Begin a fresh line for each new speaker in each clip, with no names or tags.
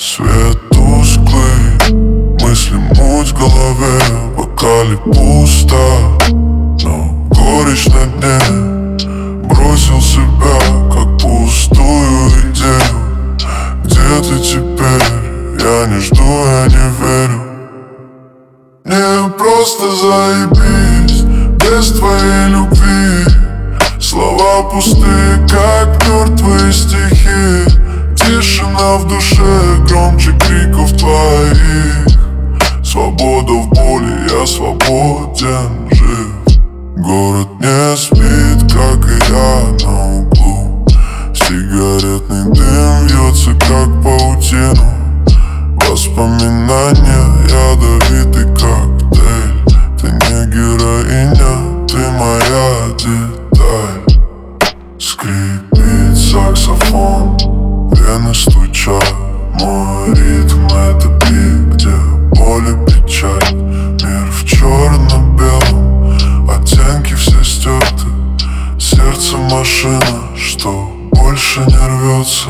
Свет тусклый, мысли муть в голове, в бокале пусто, но горечь на дне. Бросил себя, как пустую идею. Где ты теперь? Я не жду, я не верю. Мне просто заебись без твоей любви. Слова пустые, как мертвые стихи. Тишина в душе, громче криков твоих. Свобода в боли, я свободен, жив. Город не спит, как и я на углу. Сигаретный дым вьется, как паутину. Воспоминания, ядовитый коктейль. Ты не героиня, ты моя деталь. Скрипит саксофон, вены стучат. Мой ритм — это бит, где боль и печаль. Мир в черно-белом, оттенки все стерты. Сердце машина, что больше не рвется.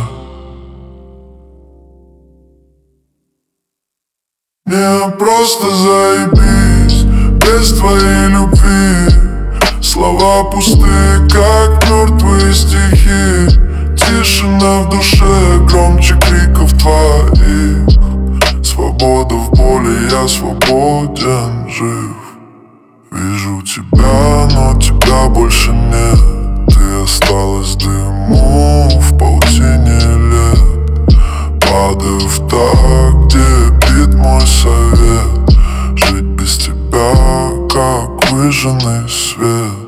Мне просто заебись без твоей любви. Слова пустые, как мертвые стихи. Тишина в душе, громче криков твоих. Свобода в боли, я свободен, жив. Вижу тебя, но тебя больше нет. Ты осталась в дыму, в паутине лет. Падаю в так, где бит мой совет. Жить без тебя, как выжженный свет.